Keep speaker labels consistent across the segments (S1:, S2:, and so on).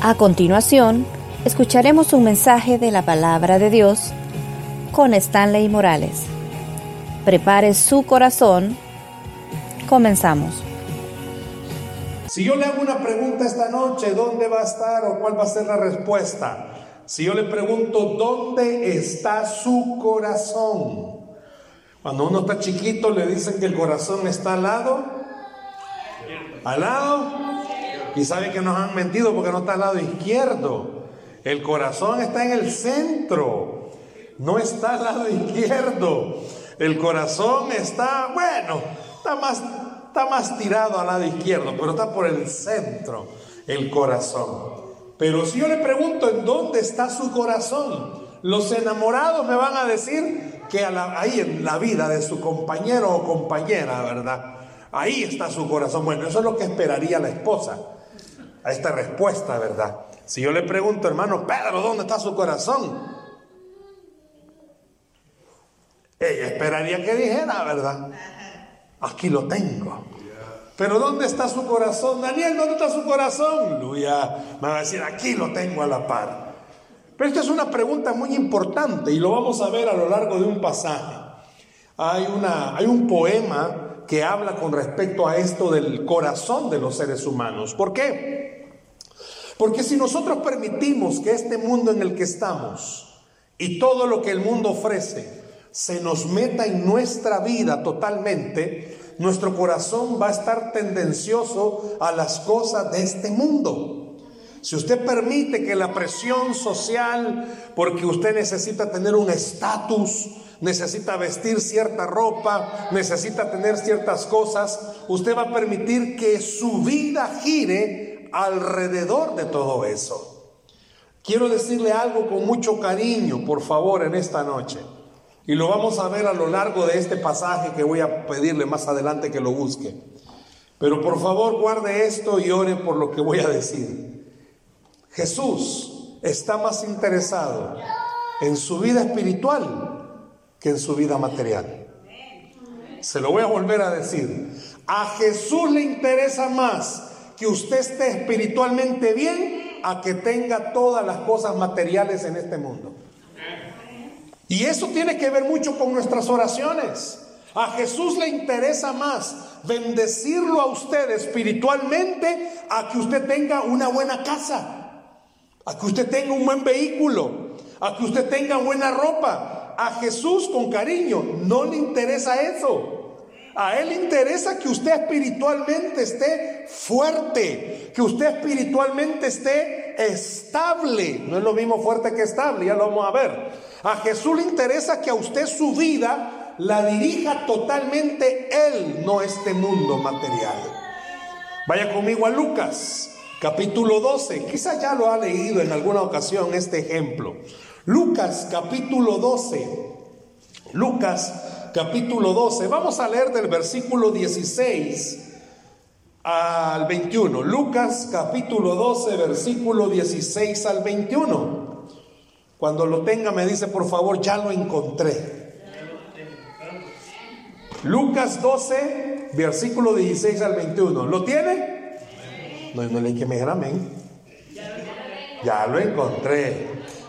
S1: A continuación, escucharemos un mensaje de la Palabra de Dios con Stanley Morales. Prepare su corazón. Comenzamos.
S2: Si yo le hago una pregunta esta noche, ¿dónde va a estar o cuál va a ser la respuesta? Si yo le pregunto, ¿dónde está su corazón? Cuando uno está chiquito le dicen que el corazón está al lado. ¿Al lado? Y saben que nos han mentido porque no está al lado izquierdo. El corazón está en el centro, no está al lado izquierdo. El corazón está, está más tirado al lado izquierdo, pero está por el centro el corazón. Pero si yo le pregunto en dónde está su corazón, los enamorados me van a decir que ahí en la vida de su compañero o compañera, ¿verdad? Ahí está su corazón. Bueno, eso es lo que esperaría la esposa a esta respuesta, ¿verdad? Si yo le pregunto, hermano Pedro, ¿dónde está su corazón? Ella esperaría que dijera, ¿verdad? Aquí lo tengo. Pero ¿dónde está su corazón? Daniel, ¿dónde está su corazón? Aleluya. Me va a decir, aquí lo tengo a la par. Pero esta es una pregunta muy importante y lo vamos a ver a lo largo de un pasaje. Hay un poema que habla con respecto a esto del corazón de los seres humanos. ¿Por qué? Porque si nosotros permitimos que este mundo en el que estamos y todo lo que el mundo ofrece se nos meta en nuestra vida totalmente, nuestro corazón va a estar tendencioso a las cosas de este mundo. Si usted permite que la presión social, porque usted necesita tener un estatus, necesita vestir cierta ropa, necesita tener ciertas cosas, usted va a permitir que su vida gire alrededor de todo eso. Quiero decirle algo con mucho cariño, por favor, en esta noche. Y lo vamos a ver a lo largo de este pasaje que voy a pedirle más adelante que lo busque. Pero por favor guarde esto y ore por lo que voy a decir. Jesús está más interesado en su vida espiritual que en su vida material. Se lo voy a volver a decir. A Jesús le interesa más que usted esté espiritualmente bien a que tenga todas las cosas materiales en este mundo. Y eso tiene que ver mucho con nuestras oraciones. A Jesús le interesa más bendecirlo a usted espiritualmente a que usted tenga una buena casa, a que usted tenga un buen vehículo, a que usted tenga buena ropa. A Jesús, con cariño, no le interesa eso. A Él le interesa que usted espiritualmente esté fuerte, que usted espiritualmente esté estable. No es lo mismo fuerte que estable, ya lo vamos a ver. A Jesús le interesa que a usted su vida la dirija totalmente Él, no este mundo material. Vaya conmigo a Lucas, capítulo 12. Quizás ya lo ha leído en alguna ocasión este ejemplo. Lucas, capítulo 12. Lucas, capítulo 12. Vamos a leer del versículo 16 al 21. Lucas, capítulo 12, versículo 16 al 21. Cuando lo tenga me dice, por favor, ya lo encontré. Lucas 12, versículo 16 al 21. ¿Lo tiene? No le que me digan amén. Ya lo encontré.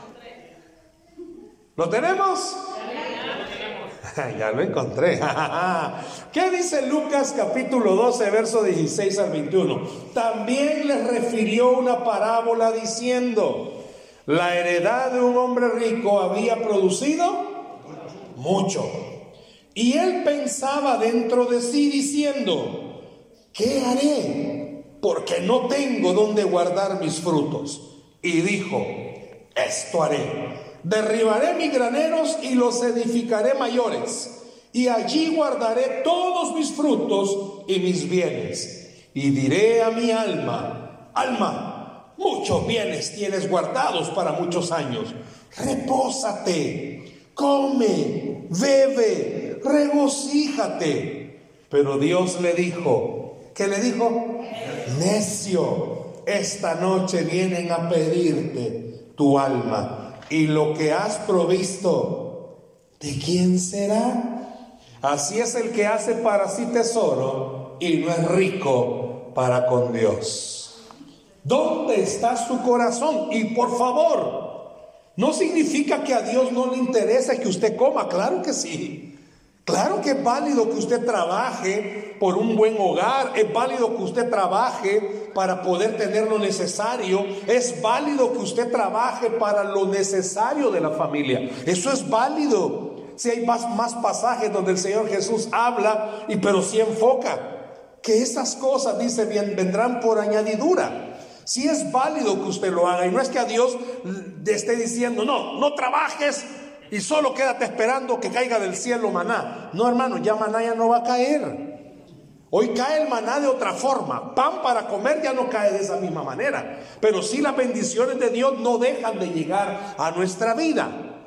S2: ¿Lo tenemos? Ya lo encontré. ¿Qué dice Lucas capítulo 12, verso 16 al 21? También les refirió una parábola diciendo: la heredad de un hombre rico había producido mucho. Y él pensaba dentro de sí diciendo: ¿qué haré? Porque no tengo donde guardar mis frutos. Y dijo: esto haré. Derribaré mis graneros y los edificaré mayores, y allí guardaré todos mis frutos y mis bienes. Y diré a mi alma: alma, muchos bienes tienes guardados para muchos años. Repósate, come, bebe, regocíjate. Pero Dios le dijo, ¿qué le dijo? Necio, esta noche vienen a pedirte tu alma. Y lo que has provisto, ¿de quién será? Así es el que hace para sí tesoro y no es rico para con Dios. ¿Dónde está su corazón? Y por favor, no significa que a Dios no le interesa que usted coma. Claro que sí. Claro que es válido que usted trabaje por un buen hogar, es válido que usted trabaje para poder tener lo necesario, es válido que usted trabaje para lo necesario de la familia. Eso es válido. Si hay más pasajes donde el Señor Jesús habla, pero sí enfoca que esas cosas, dice bien, vendrán por añadidura. Sí es válido que usted lo haga, y no es que a Dios le esté diciendo, no trabajes y solo quédate esperando que caiga del cielo maná. No, hermano, ya maná ya no va a caer. Hoy cae el maná de otra forma. Pan para comer ya no cae de esa misma manera. Pero sí, las bendiciones de Dios no dejan de llegar a nuestra vida.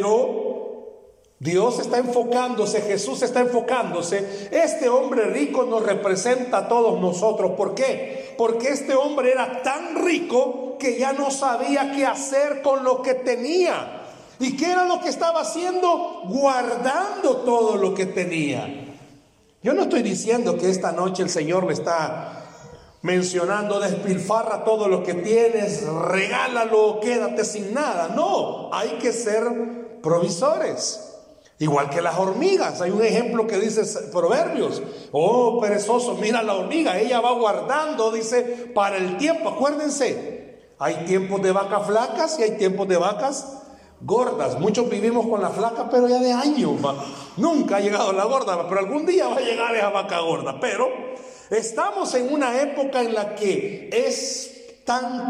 S2: Pero Dios está enfocándose, Jesús está enfocándose. Este hombre rico nos representa a todos nosotros. ¿Por qué? Porque este hombre era tan rico que ya no sabía qué hacer con lo que tenía. ¿Y qué era lo que estaba haciendo? Guardando todo lo que tenía. Yo no estoy diciendo que esta noche el Señor le está mencionando, despilfarra todo lo que tienes, regálalo, quédate sin nada. No, hay que ser provisores. Igual que las hormigas. Hay un ejemplo que dice Proverbios. Oh, perezoso, mira la hormiga, ella va guardando, dice, para el tiempo. Acuérdense, hay tiempos de vacas flacas y hay tiempos de vacas gordas. Muchos vivimos con la flaca, pero ya de años. Nunca ha llegado la gorda, pero algún día va a llegar esa vaca gorda. Pero estamos en una época en la que es tan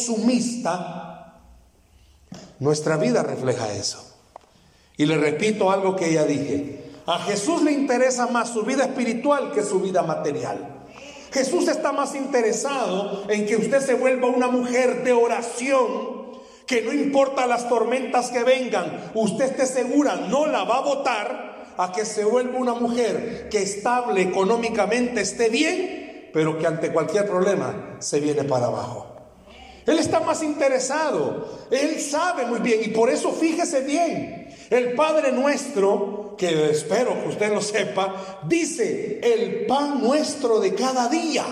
S2: consumista. Nuestra vida refleja eso. Y le repito algo que ya dije. A Jesús le interesa más su vida espiritual que su vida material. Jesús está más interesado en que usted se vuelva una mujer de oración, que no importa las tormentas que vengan, usted esté segura, no la va a botar, a que se vuelva una mujer que estable económicamente, esté bien, pero que ante cualquier problema se viene para abajo. Él está más interesado, él sabe muy bien, y por eso fíjese bien, el Padre Nuestro, que espero que usted lo sepa, dice el pan nuestro de cada día.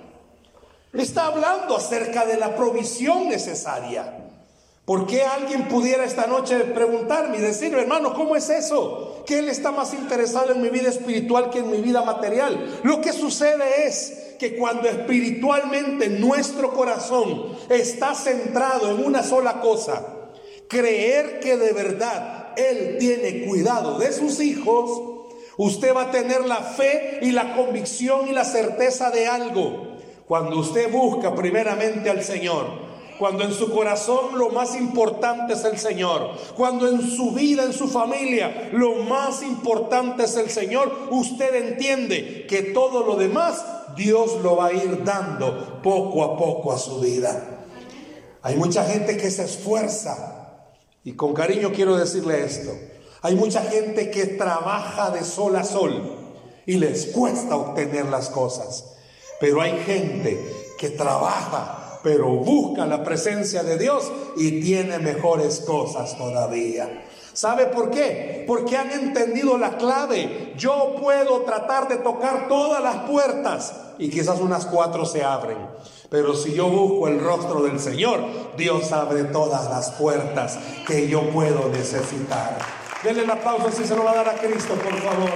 S2: Está hablando acerca de la provisión necesaria. ¿Por qué alguien pudiera esta noche preguntarme y decirme, hermano, ¿cómo es eso? Que Él está más interesado en mi vida espiritual que en mi vida material. Lo que sucede es que cuando espiritualmente nuestro corazón está centrado en una sola cosa, creer que de verdad Él tiene cuidado de sus hijos, usted va a tener la fe y la convicción y la certeza de algo. Cuando usted busca primeramente al Señor, cuando en su corazón lo más importante es el Señor, cuando en su vida, en su familia, lo más importante es el Señor, usted entiende que todo lo demás Dios lo va a ir dando poco a poco a su vida. Hay mucha gente que se esfuerza, y con cariño quiero decirle esto, hay mucha gente que trabaja de sol a sol y les cuesta obtener las cosas, pero hay gente que trabaja pero busca la presencia de Dios y tiene mejores cosas todavía. ¿Sabe por qué? Porque han entendido la clave. Yo puedo tratar de tocar todas las puertas y quizás unas 4 se abren. Pero si yo busco el rostro del Señor, Dios abre todas las puertas que yo puedo necesitar. Denle el aplauso si se lo va a dar a Cristo, por favor.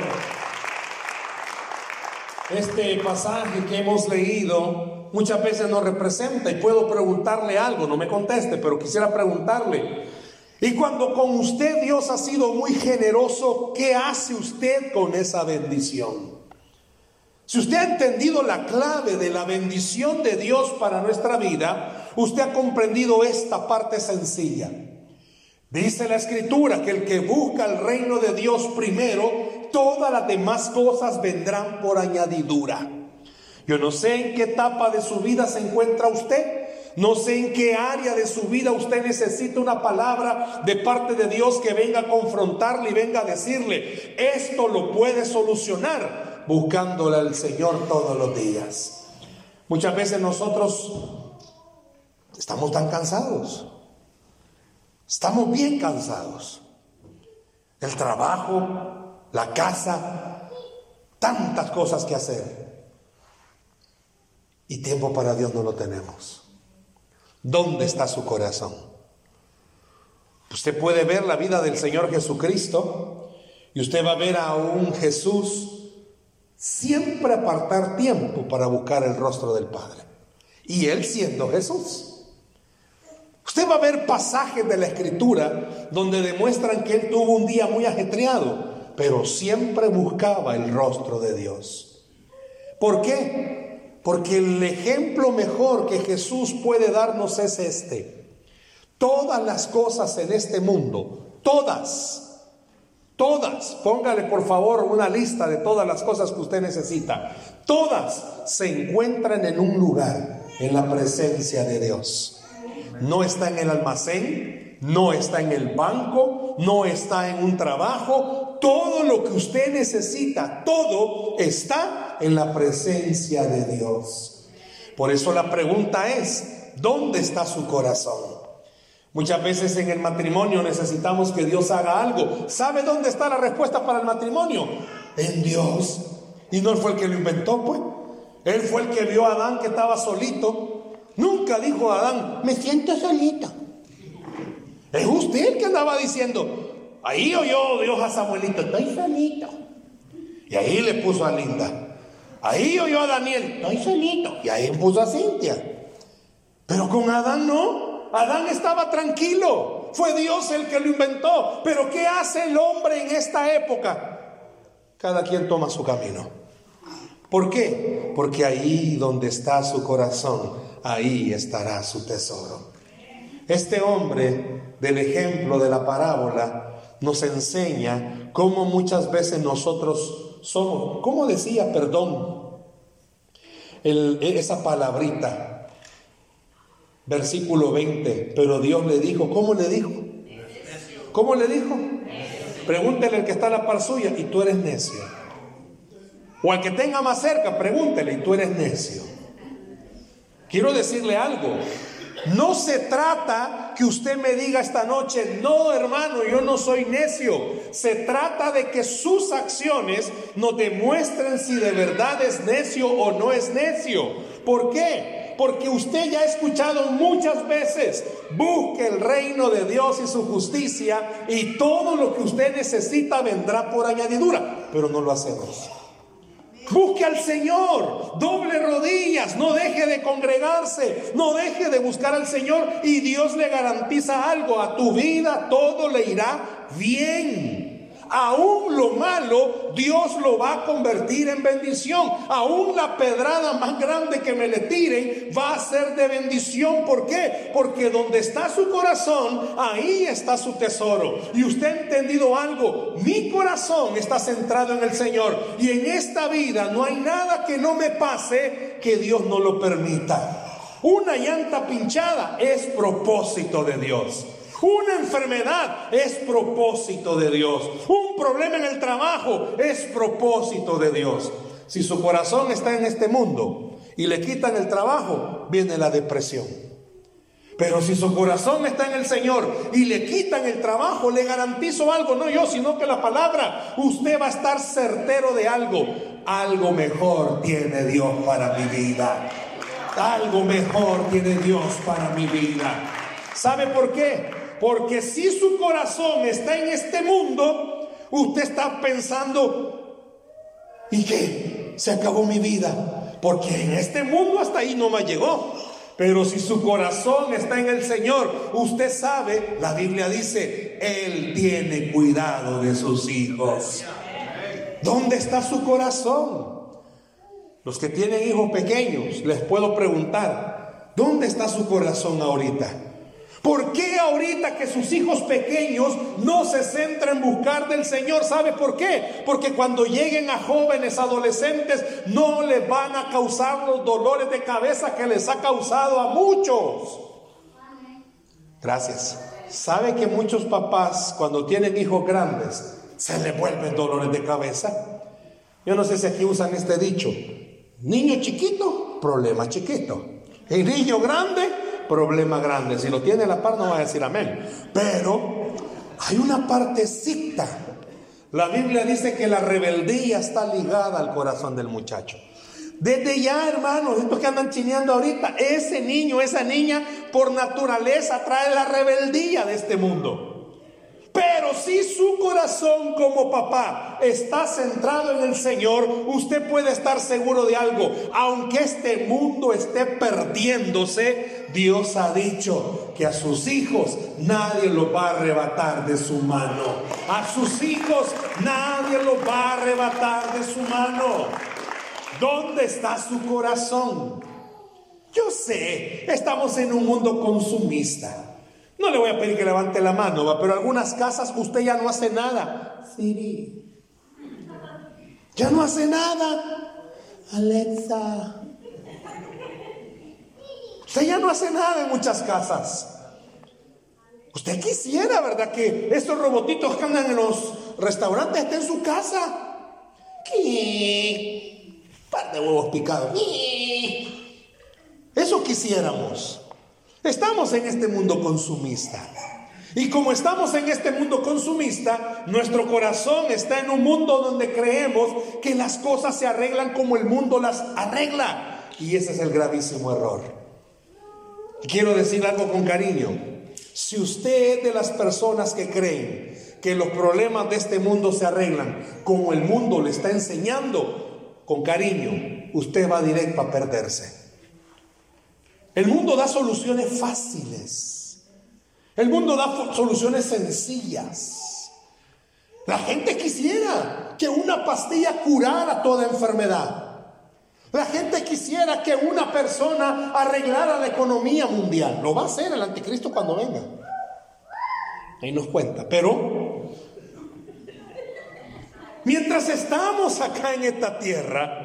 S2: Este pasaje que hemos leído muchas veces nos representa, y puedo preguntarle algo, no me conteste, pero quisiera preguntarle: y cuando con usted Dios ha sido muy generoso, ¿qué hace usted con esa bendición? Si usted ha entendido la clave de la bendición de Dios para nuestra vida, usted ha comprendido esta parte sencilla. Dice la Escritura que el que busca el reino de Dios primero, todas las demás cosas vendrán por añadidura. Yo no sé en qué etapa de su vida se encuentra usted. No sé en qué área de su vida usted necesita una palabra de parte de Dios que venga a confrontarle y venga a decirle: esto lo puede solucionar, buscándole al Señor todos los días. Muchas veces nosotros estamos tan cansados. Estamos bien cansados. El trabajo, la casa, tantas cosas que hacer. Y tiempo para Dios no lo tenemos. ¿Dónde está su corazón? Usted puede ver la vida del Señor Jesucristo y usted va a ver a un Jesús siempre apartar tiempo para buscar el rostro del Padre. Y Él siendo Jesús. Usted va a ver pasajes de la Escritura donde demuestran que Él tuvo un día muy ajetreado, pero siempre buscaba el rostro de Dios. ¿Por qué? Porque el ejemplo mejor que Jesús puede darnos es este. Todas las cosas en este mundo, todas, póngale por favor una lista de todas las cosas que usted necesita. Todas se encuentran en un lugar, en la presencia de Dios. No está en el almacén, no está en el banco, no está en un trabajo. Todo lo que usted necesita, todo está en la presencia de Dios. Por eso la pregunta es, ¿dónde está su corazón? Muchas veces en el matrimonio necesitamos que Dios haga algo. ¿Sabe dónde está la respuesta para el matrimonio? En Dios. Y no fue el que lo inventó, pues. Él fue el que vio a Adán que estaba solito. Nunca dijo a Adán, me siento solito. Es usted el que andaba diciendo, ahí oyó Dios a Samuelito, estoy solito. Y ahí le puso a Linda. Ahí oyó a Daniel, estoy solito. Y ahí puso a Cintia. Pero con Adán no. Adán estaba tranquilo. Fue Dios el que lo inventó. Pero ¿qué hace el hombre en esta época? Cada quien toma su camino. ¿Por qué? Porque ahí donde está su corazón, ahí estará su tesoro. Este hombre del ejemplo de la parábola nos enseña cómo muchas veces nosotros somos, ¿cómo decía, perdón? Esa palabrita, versículo 20, pero Dios le dijo, ¿cómo le dijo? ¿Cómo le dijo? Pregúntele al que está a la par suya, y tú eres necio. O al que tenga más cerca, pregúntele, y tú eres necio. Quiero decirle algo. No se trata que usted me diga esta noche, no hermano, yo no soy necio. Se trata de que sus acciones nos demuestren si de verdad es necio o no es necio. ¿Por qué? Porque usted ya ha escuchado muchas veces, busque el reino de Dios y su justicia y todo lo que usted necesita vendrá por añadidura, pero no lo hacemos. Busque al Señor, doble rodillas, no deje de congregarse, no deje de buscar al Señor y Dios le garantiza algo, a tu vida todo le irá bien. Aún lo malo, Dios lo va a convertir en bendición. Aún la pedrada más grande que me le tiren va a ser de bendición. ¿Por qué? Porque donde está su corazón, ahí está su tesoro. Y usted ha entendido algo. Mi corazón está centrado en el Señor. Y en esta vida no hay nada que no me pase que Dios no lo permita. Una llanta pinchada es propósito de Dios. Una enfermedad es propósito de Dios. Un problema en el trabajo es propósito de Dios. Si su corazón está en este mundo y le quitan el trabajo, viene la depresión. Pero si su corazón está en el Señor y le quitan el trabajo, le garantizo algo, no yo, sino que la palabra, usted va a estar certero de algo. Algo mejor tiene Dios para mi vida. Algo mejor tiene Dios para mi vida. ¿Sabe por qué? Porque si su corazón está en este mundo, usted está pensando, ¿y qué? Se acabó mi vida. Porque en este mundo hasta ahí no me llegó. Pero si su corazón está en el Señor, usted sabe, la Biblia dice, Él tiene cuidado de sus hijos. ¿Dónde está su corazón? Los que tienen hijos pequeños, les puedo preguntar, ¿dónde está su corazón ahorita? ¿Por qué ahorita que sus hijos pequeños no se centran en buscar del Señor? ¿Sabe por qué? Porque cuando lleguen a jóvenes, adolescentes, no les van a causar los dolores de cabeza que les ha causado a muchos. Gracias. ¿Sabe que muchos papás cuando tienen hijos grandes se les vuelven dolores de cabeza? Yo no sé si aquí usan este dicho. Niño chiquito, problema chiquito. Y niño grande, problema grande. Si lo tiene a la par no va a decir amén. Pero hay una partecita. La Biblia dice que la rebeldía está ligada al corazón del muchacho. Desde ya, hermanos, estos que andan chineando ahorita, ese niño, esa niña, por naturaleza trae la rebeldía de este mundo. Pero si su corazón como papá está centrado en el Señor, usted puede estar seguro de algo. Aunque este mundo esté perdiéndose, Dios ha dicho que a sus hijos nadie los va a arrebatar de su mano. A sus hijos nadie los va a arrebatar de su mano. ¿Dónde está su corazón? Yo sé, estamos en un mundo consumista. No le voy a pedir que levante la mano, ¿va? Pero en algunas casas usted ya no hace nada. Siri. Ya no hace nada. Alexa. Usted ya no hace nada en muchas casas. Usted quisiera, ¿verdad?, que estos robotitos que andan en los restaurantes estén en su casa. ¿Qué? Par de huevos picados. ¿Qué? Eso quisiéramos. Estamos en este mundo consumista. Y como estamos en este mundo consumista, nuestro corazón está en un mundo donde creemos que las cosas se arreglan como el mundo las arregla. Y ese es el gravísimo error. Quiero decir algo con cariño. Si usted es de las personas que creen que los problemas de este mundo se arreglan como el mundo le está enseñando, con cariño, usted va directo a perderse. El mundo da soluciones fáciles. El mundo da soluciones sencillas. La gente quisiera que una pastilla curara toda enfermedad. La gente quisiera que una persona arreglara la economía mundial. Lo va a hacer el anticristo cuando venga. Ahí nos cuenta. Pero mientras estamos acá en esta tierra,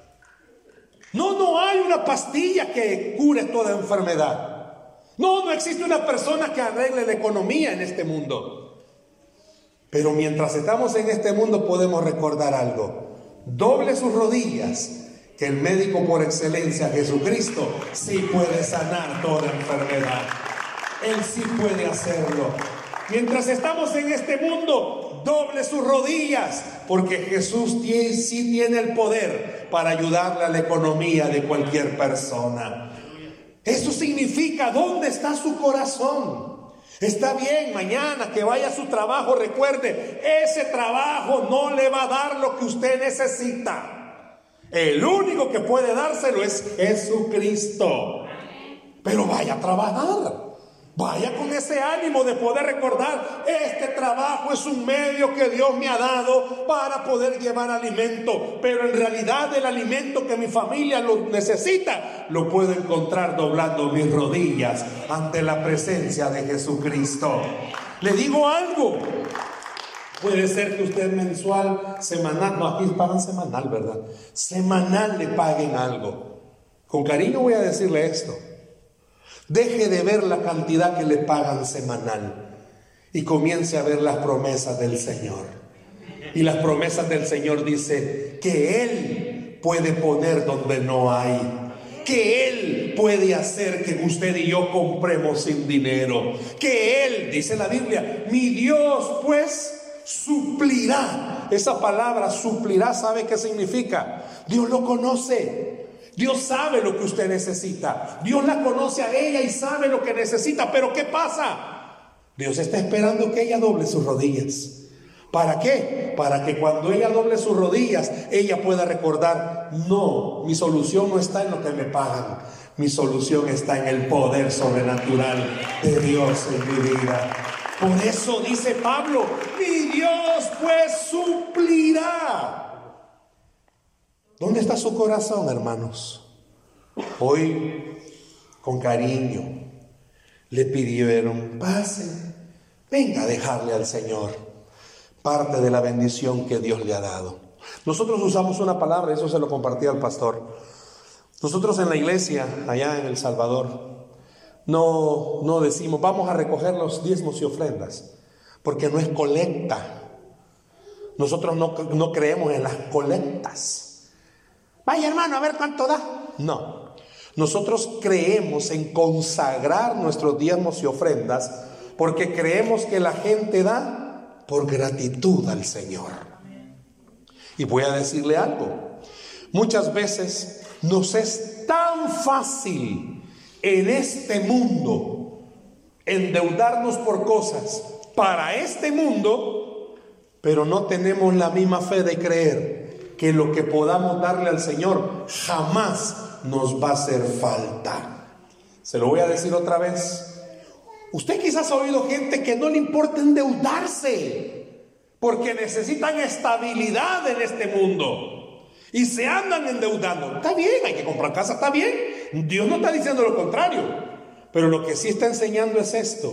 S2: no hay una pastilla que cure toda enfermedad. No existe una persona que arregle la economía en este mundo. Pero mientras estamos en este mundo podemos recordar algo. Doble sus rodillas, que el médico por excelencia, Jesucristo, sí puede sanar toda enfermedad. Él sí puede hacerlo. Mientras estamos en este mundo, doble sus rodillas, porque Jesús sí tiene el poder para ayudarle a la economía de cualquier persona. Eso significa, ¿dónde está su corazón? Está bien, mañana que vaya a su trabajo, recuerde, ese trabajo no le va a dar lo que usted necesita. El único que puede dárselo es Jesucristo. Pero vaya a trabajar. Vaya con ese ánimo de poder recordar, este trabajo es un medio que Dios me ha dado para poder llevar alimento, pero en realidad el alimento que mi familia lo necesita, lo puedo encontrar doblando mis rodillas ante la presencia de Jesucristo. Le digo algo, puede ser que usted mensual, semanal, no, aquí pagan semanal, ¿verdad? Semanal le paguen algo. Con cariño voy a decirle esto. Deje de ver la cantidad que le pagan semanal y comience a ver las promesas del Señor. Y las promesas del Señor dice que Él puede poner donde no hay, que Él puede hacer que usted y yo compremos sin dinero, que Él, dice la Biblia, mi Dios pues suplirá. Esa palabra suplirá, ¿sabe qué significa? Dios lo conoce. Dios sabe lo que usted necesita. Dios la conoce a ella y sabe lo que necesita. Pero ¿qué pasa? Dios está esperando que ella doble sus rodillas. ¿Para qué? Para que cuando ella doble sus rodillas, ella pueda recordar, no, mi solución no está en lo que me pagan. Mi solución está en el poder sobrenatural de Dios en mi vida. Por eso dice Pablo, mi Dios pues suplirá. ¿Dónde está su corazón, hermanos? Hoy, con cariño, le pidieron, pase, venga a dejarle al Señor parte de la bendición que Dios le ha dado. Nosotros usamos una palabra, eso se lo compartí al pastor. Nosotros en la iglesia, allá en El Salvador, no decimos, vamos a recoger los diezmos y ofrendas, porque no es colecta. Nosotros no creemos en las colectas. Vaya hermano, a ver cuánto da. No, nosotros creemos en consagrar nuestros diezmos y ofrendas porque creemos que la gente da por gratitud al Señor. Y voy a decirle algo. Muchas veces Nos es tan fácil en este mundo endeudarnos por cosas para este mundo, pero no tenemos la misma fe de creer que lo que podamos darle al Señor jamás nos va a hacer falta. Se lo voy a decir otra vez. Usted quizás ha oído gente que no le importa endeudarse porque necesitan estabilidad en este mundo y se andan endeudando. Está bien, hay que comprar casa, está bien. Dios no está diciendo lo contrario, pero lo que sí está enseñando es esto.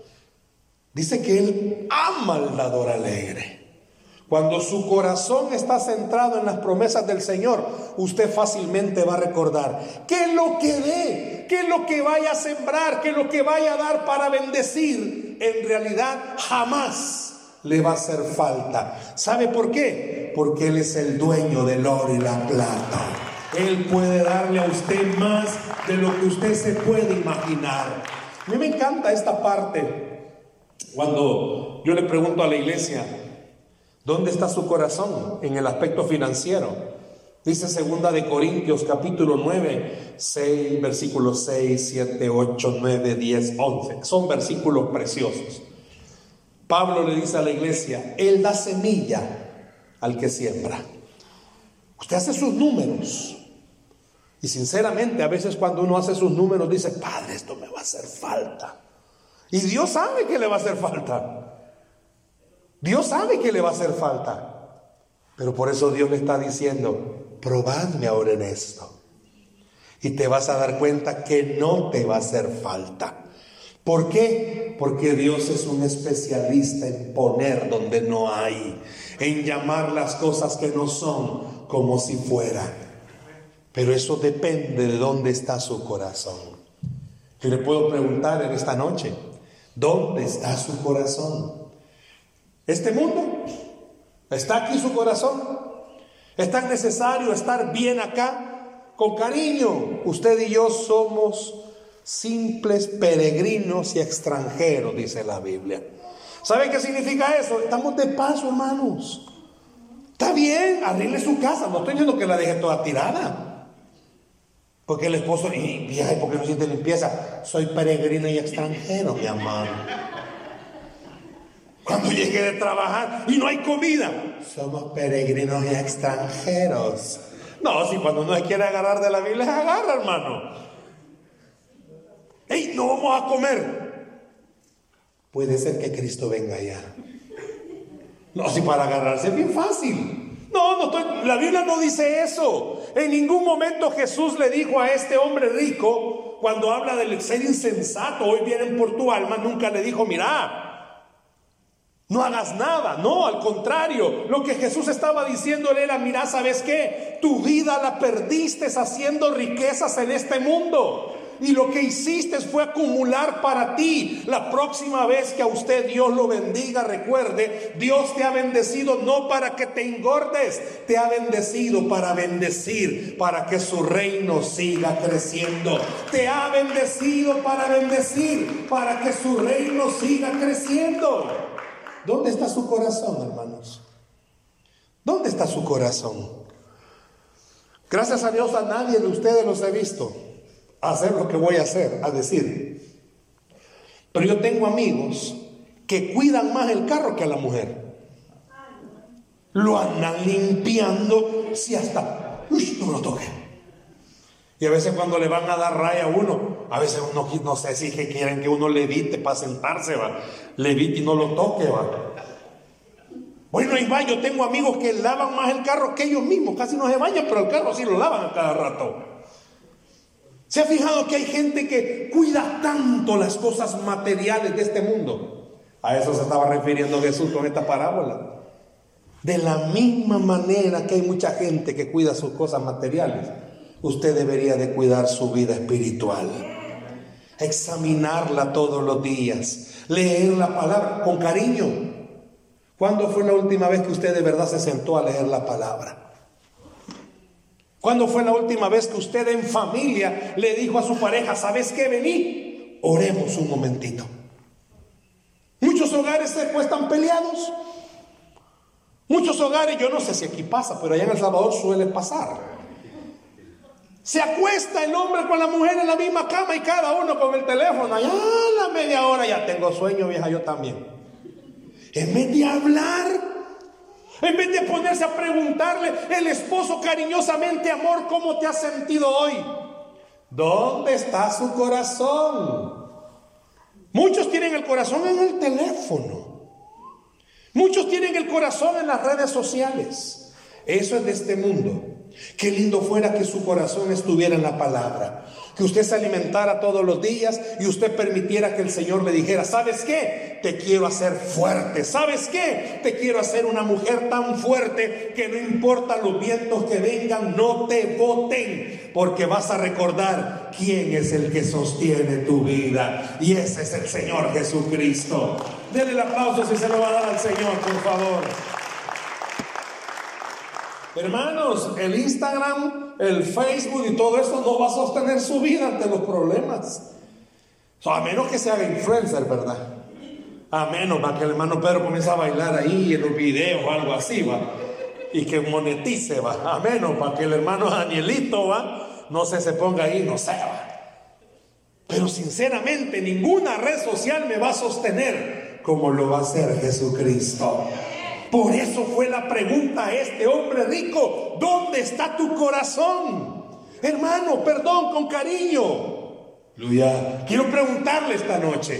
S2: Dice que Él ama al dador alegre. Cuando su corazón está centrado en las promesas del Señor, usted fácilmente va a recordar que lo que dé, que lo que vaya a sembrar, que lo que vaya a dar para bendecir, en realidad jamás le va a hacer falta. ¿Sabe por qué? Porque Él es el dueño del oro y la plata. Él puede darle a usted más de lo que usted se puede imaginar. A mí me encanta esta parte cuando yo le pregunto a la iglesia, ¿dónde está su corazón en el aspecto financiero? Dice 2 de Corintios capítulo 9, 6, versículos 6, 7, 8, 9, 10, 11. Son versículos preciosos. Pablo le dice a la iglesia, Él da semilla al que siembra. Usted hace sus números. Y sinceramente, a veces cuando uno hace sus números, dice, Padre, esto me va a hacer falta. Y Dios sabe que le va a hacer falta. Dios sabe que le va a hacer falta. Pero por eso Dios le está diciendo, probadme ahora en esto. Y te vas a dar cuenta que no te va a hacer falta. ¿Por qué? Porque Dios es un especialista en poner donde no hay, en llamar las cosas que no son como si fueran. Pero eso depende de dónde está su corazón. Yo le puedo preguntar en esta noche, ¿dónde está su corazón? ¿Este mundo? ¿Está aquí su corazón? ¿Es tan necesario estar bien acá? Con cariño, usted y yo somos simples peregrinos y extranjeros, dice la Biblia. ¿Sabe qué significa eso? Estamos de paso, hermanos. Está bien, arregle su casa. No estoy diciendo que la deje toda tirada. Porque el esposo, y vieja, ¿por qué no siente limpieza? Soy peregrino y extranjero, mi amor. Cuando llegue de trabajar y no hay comida, somos peregrinos y extranjeros. No, si cuando uno se quiere agarrar de la Biblia, se agarra, hermano. ¡Ey, no vamos a comer! Puede ser que Cristo venga ya. No, si para agarrarse es bien fácil. La Biblia no dice eso. En ningún momento Jesús le dijo a este hombre rico, cuando habla del ser insensato, hoy vienen por tu alma, nunca le dijo, mira, no hagas nada. No, al contrario, lo que Jesús estaba diciéndole era, mira, ¿sabes qué? Tu vida la perdiste haciendo riquezas en este mundo. Y lo que hiciste fue acumular para ti. La próxima vez que a usted Dios lo bendiga, recuerde, Dios te ha bendecido no para que te engordes, te ha bendecido para bendecir, para que su reino siga creciendo. Te ha bendecido para bendecir, para que su reino siga creciendo. ¿Dónde está su corazón, hermanos? ¿Dónde está su corazón? Gracias a Dios a nadie de ustedes los he visto hacer lo que voy a hacer, a decir. Pero yo tengo amigos que cuidan más el carro que a la mujer. Lo andan limpiando, si hasta, no me lo toque. Y a veces cuando le van a dar raya a uno, a veces uno, no sé si que quieren que uno levite para sentarse, va. Levite y no lo toque, va. Bueno, ahí va, yo tengo amigos que lavan más el carro que ellos mismos, casi no se bañan, pero el carro sí lo lavan a cada rato. ¿Se ha fijado que hay gente que cuida tanto las cosas materiales de este mundo? A eso se estaba refiriendo Jesús con esta parábola. De la misma manera que hay mucha gente que cuida sus cosas materiales, usted debería de cuidar su vida espiritual. Examinarla todos los días. Leer la palabra con cariño. ¿Cuándo fue la última vez que usted de verdad se sentó a leer la palabra? ¿Cuándo fue la última vez que usted en familia le dijo a su pareja, ¿sabes qué? Vení, oremos un momentito? Muchos hogares se están peleados. Muchos hogares, yo no sé si aquí pasa, pero allá en El Salvador suele pasar. Se acuesta el hombre con la mujer en la misma cama y cada uno con el teléfono. Ya a la media hora ya tengo sueño, vieja, yo también. En vez de hablar, en vez de ponerse a preguntarle el esposo cariñosamente, amor, ¿cómo te has sentido hoy? ¿Dónde está su corazón? Muchos tienen el corazón en el teléfono. Muchos tienen el corazón en las redes sociales. Eso es de este mundo. Qué lindo fuera que su corazón estuviera en la palabra, que usted se alimentara todos los días y usted permitiera que el Señor le dijera: ¿sabes qué? Te quiero hacer fuerte. ¿Sabes qué? Te quiero hacer una mujer tan fuerte que no importa los vientos que vengan, no te boten, porque vas a recordar quién es el que sostiene tu vida, y ese es el Señor Jesucristo. Denle el aplauso si se lo va a dar al Señor, por favor. Hermanos, el Instagram, el Facebook y todo eso no va a sostener su vida ante los problemas. A menos que se haga influencer, ¿verdad? A menos para que el hermano Pedro comience a bailar ahí en los videos o algo así, ¿va? Y que monetice, ¿va? A menos para que el hermano Danielito, ¿va? No se ponga ahí, no sé, ¿va? Pero sinceramente ninguna red social me va a sostener como lo va a hacer Jesucristo. Por eso fue la pregunta a este hombre rico: ¿dónde está tu corazón? Hermano, perdón, con cariño. Aleluya. Quiero preguntarle esta noche: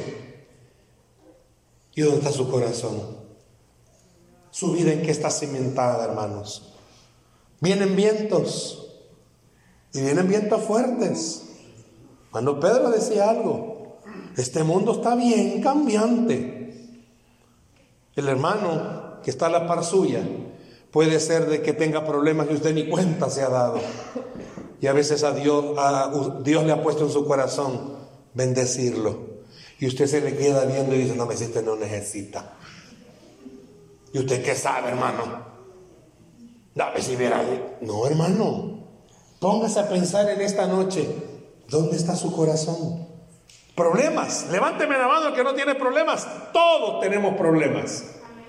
S2: ¿y dónde está su corazón? ¿Su vida en qué está cimentada, hermanos? Vienen vientos, y vienen vientos fuertes. Cuando Pedro decía algo: este mundo está bien cambiante. El hermano que está a la par suya puede ser de que tenga problemas que usted ni cuenta se ha dado, y a veces a Dios le ha puesto en su corazón bendecirlo, y usted se le queda viendo y dice: no, si usted no necesita. ¿Y usted qué sabe, hermano? Dame si viera. No, hermano, póngase a pensar en esta noche: ¿dónde está su corazón? Problemas, levánteme la mano el que no tiene problemas. Todos tenemos problemas.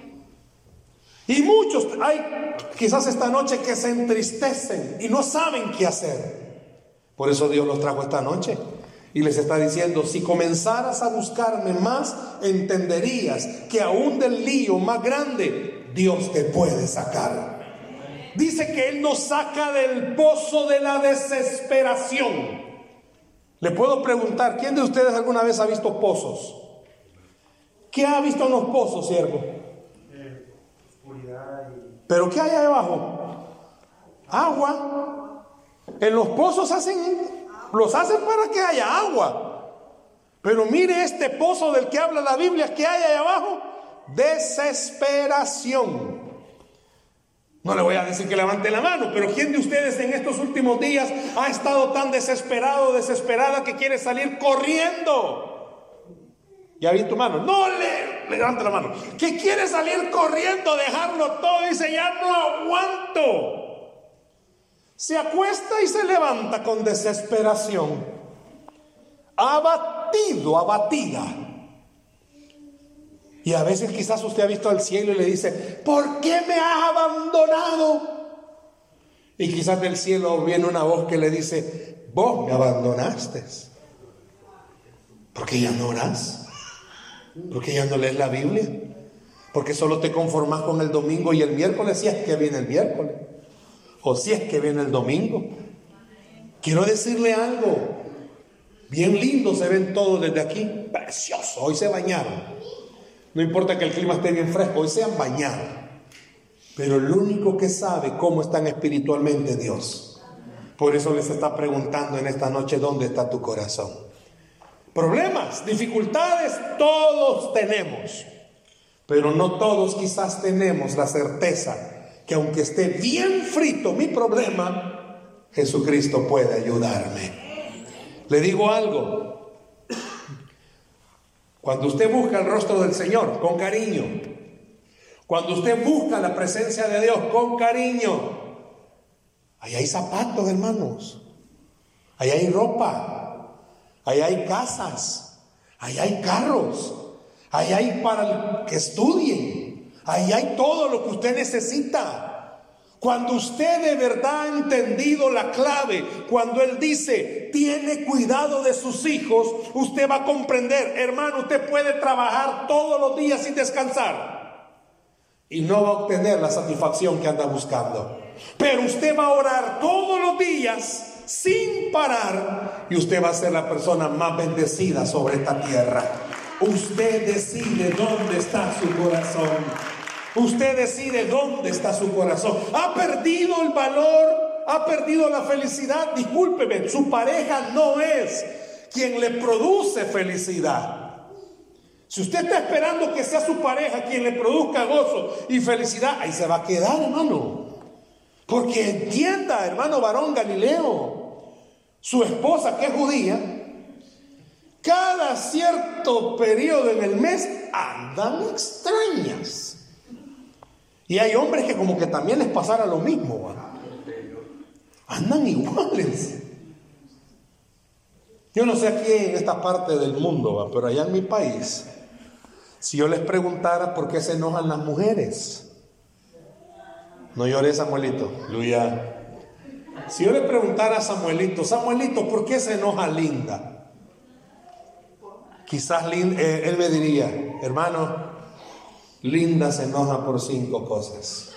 S2: Y muchos hay quizás esta noche que se entristecen y no saben qué hacer. Por eso Dios los trajo esta noche y les está diciendo: si comenzaras a buscarme más, entenderías que aún del lío más grande Dios te puede sacar. Dice que Él nos saca del pozo de la desesperación. Le puedo preguntar: ¿quién de ustedes alguna vez ha visto pozos? ¿Qué ha visto en los pozos, siervo? ¿Pero qué hay ahí abajo? Agua. En los pozos los hacen para que haya agua. Pero mire este pozo del que habla la Biblia, ¿qué hay ahí abajo? Desesperación. No le voy a decir que levante la mano, pero ¿quién de ustedes en estos últimos días ha estado tan desesperado o desesperada que quiere salir corriendo? ¿Ya vi tu mano? No le levante la mano. Que quiere salir corriendo, dejarlo todo y dice: ya no aguanto. Se acuesta y se levanta con desesperación, abatido, abatida. Y a veces quizás usted ha visto al cielo y le dice: ¿por qué me has abandonado? Y quizás del cielo viene una voz que le dice: vos me abandonaste. ¿Por qué ya no orás? ¿Por qué ya no lees la Biblia? ¿Por qué solo te conformas con el domingo y el miércoles, si es que viene el miércoles? O si es que viene el domingo. Quiero decirle algo. Bien lindo se ven todos desde aquí. Precioso. Hoy se bañaron. No importa que el clima esté bien fresco, hoy se han bañado. Pero el único que sabe cómo están espiritualmente es Dios. Por eso les está preguntando en esta noche: ¿dónde está tu corazón? Problemas, dificultades, todos tenemos. Pero no todos quizás tenemos la certeza que aunque esté bien frito mi problema, Jesucristo puede ayudarme. Le digo algo: cuando usted busca el rostro del Señor con cariño, cuando usted busca la presencia de Dios con cariño, ahí hay zapatos, hermanos, ahí hay ropa, ahí hay casas, ahí hay carros, ahí hay para que estudien, ahí hay todo lo que usted necesita. Cuando usted de verdad ha entendido la clave, cuando Él dice, tiene cuidado de sus hijos, usted va a comprender, hermano, usted puede trabajar todos los días sin descansar y no va a obtener la satisfacción que anda buscando. Pero usted va a orar todos los días sin parar y usted va a ser la persona más bendecida sobre esta tierra. Usted decide dónde está su corazón. Usted decide dónde está su corazón. Ha perdido el valor, ha perdido la felicidad. Discúlpeme, su pareja no es quien le produce felicidad. Si usted está esperando que sea su pareja quien le produzca gozo y felicidad, ahí se va a quedar, hermano. Porque entienda, hermano varón Galileo, su esposa que es judía, cada cierto periodo en el mes andan extrañas. Y hay hombres que como que también les pasara lo mismo, ¿va? Andan iguales. Yo no sé aquí en esta parte del mundo, ¿va? Pero allá en mi país, si yo les preguntara por qué se enojan las mujeres. No lloré, Samuelito. Aleluya. Si yo le preguntara a Samuelito, ¿por qué se enoja Linda? Quizás él me diría, hermano, Linda se enoja por 5 cosas.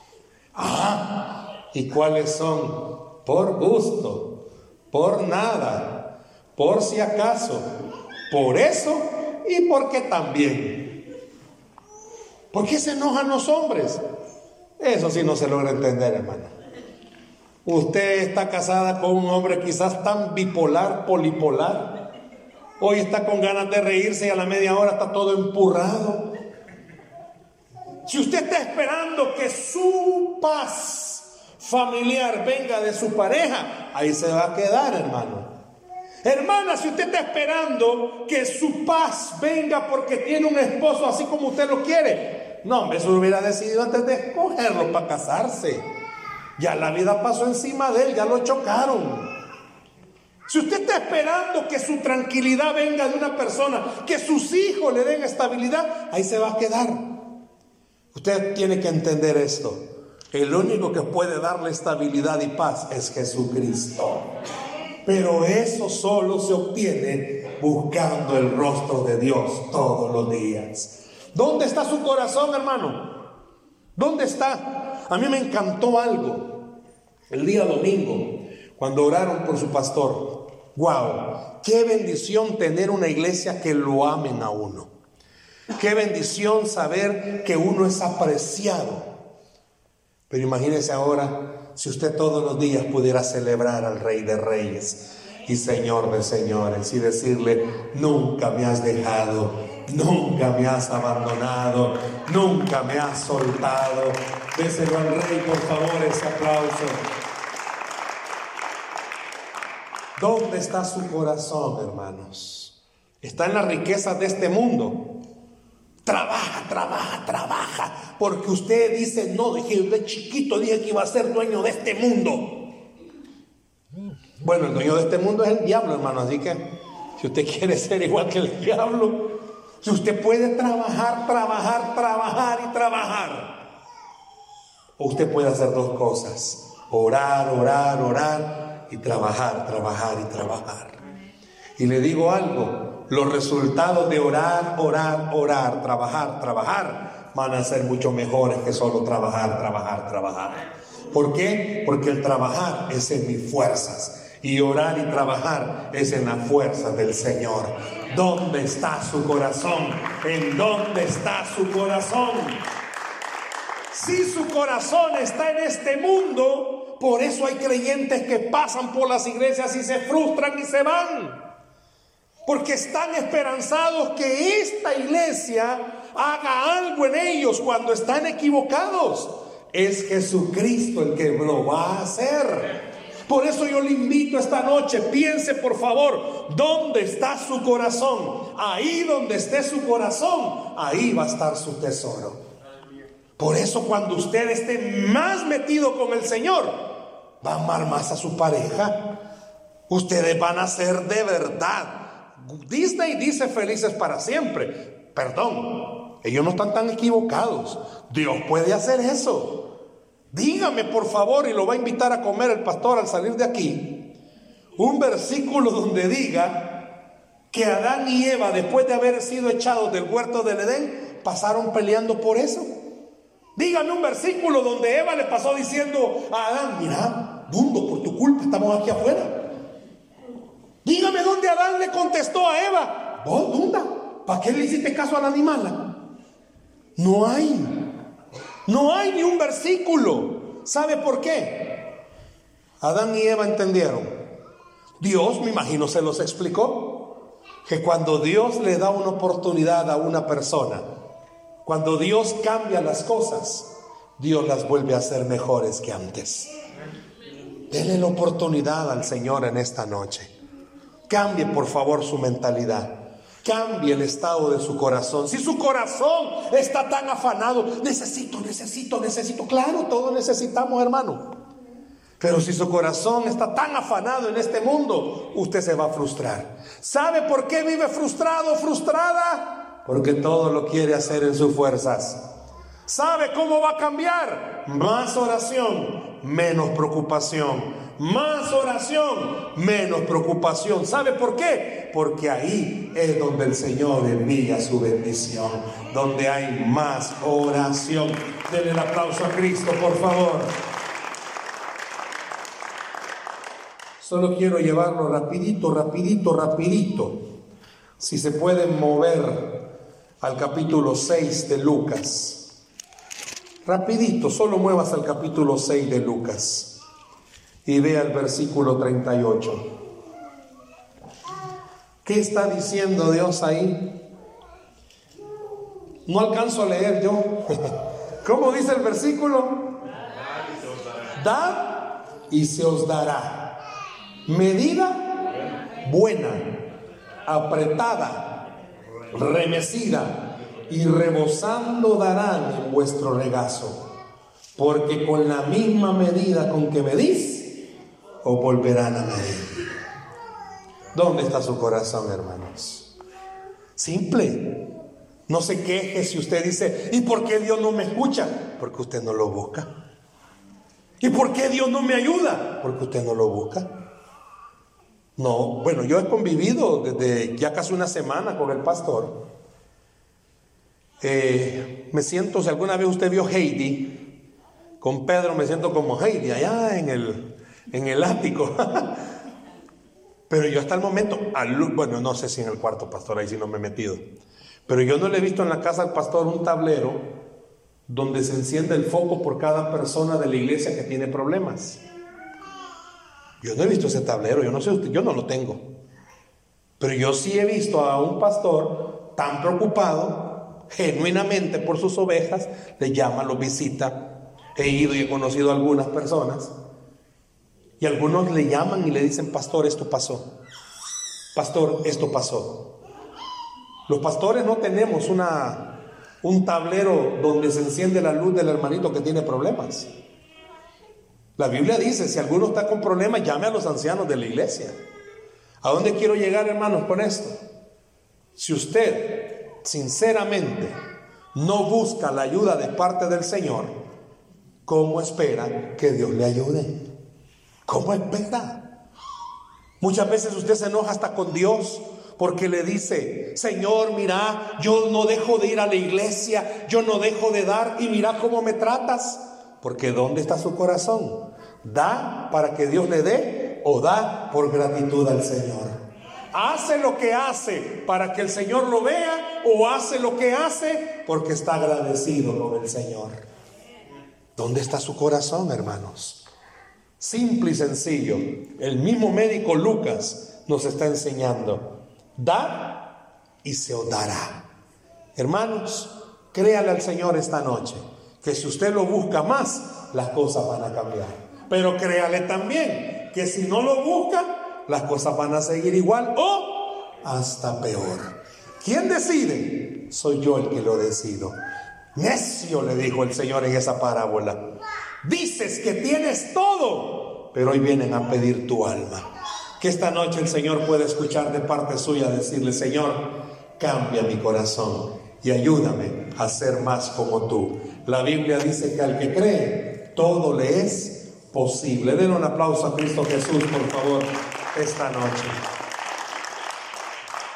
S2: ¿Y cuáles son? Por gusto, por nada, por si acaso, por eso y porque también. ¿Por qué se enojan los hombres? Eso sí no se logra entender, hermano. Usted está casada con un hombre quizás tan bipolar, polipolar. Hoy está con ganas de reírse y a la media hora está todo empurrado. Si usted está esperando que su paz familiar venga de su pareja, ahí se va a quedar, hermano. Hermana, si usted está esperando que su paz venga porque tiene un esposo así como usted lo quiere, no, hombre, eso lo hubiera decidido antes de escogerlo para casarse. Ya la vida pasó encima de él, ya lo chocaron. Si usted está esperando que su tranquilidad venga de una persona, que sus hijos le den estabilidad, ahí se va a quedar. Usted tiene que entender esto. El único que puede darle estabilidad y paz es Jesucristo. Pero eso solo se obtiene buscando el rostro de Dios todos los días. ¿Dónde está su corazón, hermano? ¿Dónde está? A mí me encantó algo el día domingo cuando oraron por su pastor. ¡Wow! ¡Qué bendición tener una iglesia que lo amen a uno! Qué bendición saber que uno es apreciado. Pero imagínese ahora si usted todos los días pudiera celebrar al Rey de Reyes y Señor de Señores y decirle, nunca me has dejado, nunca me has abandonado, nunca me has soltado. Déselo al Rey, por favor, ese aplauso. ¿Dónde está su corazón, hermanos? ¿Está en las riquezas de este mundo? Trabaja, porque usted dice, no, de chiquito dije que iba a ser dueño de este mundo. Bueno, el dueño de este mundo es el diablo, hermano, así que si usted quiere ser igual que el diablo, si usted puede trabajar, o usted puede hacer 2 cosas, orar y trabajar. Y le digo algo, los resultados de orar, trabajar, van a ser mucho mejores que solo trabajar. ¿Por qué? Porque el trabajar es en mis fuerzas y orar y trabajar es en las fuerzas del Señor. ¿Dónde está su corazón? ¿En dónde está su corazón? Si su corazón está en este mundo, por eso hay creyentes que pasan por las iglesias y se frustran y se van. Porque están esperanzados que esta iglesia haga algo en ellos cuando están equivocados. Es Jesucristo el que lo va a hacer. Por eso yo le invito esta noche, piense por favor, ¿dónde está su corazón? Ahí donde esté su corazón, ahí va a estar su tesoro. Por eso cuando usted esté más metido con el Señor, va a amar más a su pareja. Ustedes van a ser de verdad. Disney dice felices para siempre. Perdón, ellos no están tan equivocados. Dios puede hacer eso. dígame por favor, y lo va a invitar a comer el pastor al salir de aquí, un versículo donde diga que Adán y Eva, después de haber sido echados del huerto del Edén, pasaron peleando por eso. Dígame un versículo donde Eva le pasó diciendo a Adán: mira, mundo, por tu culpa estamos aquí afuera. Dígame dónde Adán le contestó a Eva: vos, Dunda, ¿para qué le hiciste caso al animal? No hay ni un versículo. ¿Sabe por qué? Adán y Eva entendieron. Dios, me imagino, se los explicó, que cuando Dios le da una oportunidad a una persona, cuando Dios cambia las cosas, Dios las vuelve a hacer mejores que antes. Denle la oportunidad al Señor en esta noche. Cambie por favor su mentalidad. Cambie el estado de su corazón. Si su corazón está tan afanado, necesito. Claro, todos necesitamos, hermano. Pero si su corazón está tan afanado en este mundo, usted se va a frustrar. ¿Sabe por qué vive frustrado, frustrada? Porque todo lo quiere hacer en sus fuerzas. ¿Sabe cómo va a cambiar? Más oración, menos preocupación. Más oración, menos preocupación. ¿Sabe por qué? Porque ahí es donde el Señor envía su bendición, donde hay más oración. Denle el aplauso a Cristo, por favor. Solo quiero llevarlo rapidito. Si se pueden mover al capítulo 6 de Lucas. Rapidito, solo muevas al capítulo 6 de Lucas. Y vea el versículo 38. ¿Qué está diciendo Dios ahí? No alcanzo a leer yo. ¿Cómo dice el versículo? Dad y se os dará. Medida buena, apretada, remecida y rebosando darán en vuestro regazo. Porque con la misma medida con que medís, o volverán a medir. ¿Dónde está su corazón, hermanos? Simple. No se queje si usted dice: ¿y por qué Dios no me escucha? Porque usted no lo busca. ¿Y por qué Dios no me ayuda? Porque usted no lo busca. No, bueno, yo he convivido desde ya casi una semana con el pastor. Me siento, si alguna vez usted vio Heidi, con Pedro me siento como Heidi, allá en el ático. Pero yo hasta el momento, bueno, no sé si en el cuarto, pastor, ahí sí no me he metido, pero yo no le he visto en la casa al pastor un tablero donde se enciende el foco por cada persona de la iglesia que tiene problemas. Yo no he visto ese tablero, yo no sé usted, yo no lo tengo, pero yo sí he visto a un pastor tan preocupado genuinamente por sus ovejas. Le llama, los visita. He ido y he conocido a algunas personas. Y algunos le llaman y le dicen: pastor, esto pasó. Pastor, esto pasó. Los pastores no tenemos un tablero donde se enciende la luz del hermanito que tiene problemas. La Biblia dice: si alguno está con problemas, llame a los ancianos de la iglesia. ¿A dónde quiero llegar, hermanos, con esto? Si usted sinceramente no busca la ayuda de parte del Señor, ¿cómo espera que Dios le ayude? ¿Cómo espera? Muchas veces usted se enoja hasta con Dios porque le dice: Señor, mira, yo no dejo de ir a la iglesia, yo no dejo de dar, y mira cómo me tratas. Porque ¿dónde está su corazón? ¿Da para que Dios le dé o da por gratitud al Señor? ¿Hace lo que hace para que el Señor lo vea o hace lo que hace porque está agradecido con el Señor? ¿Dónde está su corazón, hermanos? Simple y sencillo. El mismo médico Lucas nos está enseñando: da y se os dará. Hermanos, créale al Señor esta noche que si usted lo busca más, las cosas van a cambiar. Pero créale también que si no lo busca, las cosas van a seguir igual o hasta peor. ¿Quién decide? Soy yo el que lo decido. Necio, le dijo el Señor en esa parábola. Dices que tienes todo, pero hoy vienen a pedir tu alma. Que esta noche el Señor pueda escuchar de parte suya decirle: Señor, cambia mi corazón y ayúdame a ser más como tú. La Biblia dice que al que cree, todo le es posible. Den un aplauso a Cristo Jesús, por favor, esta noche.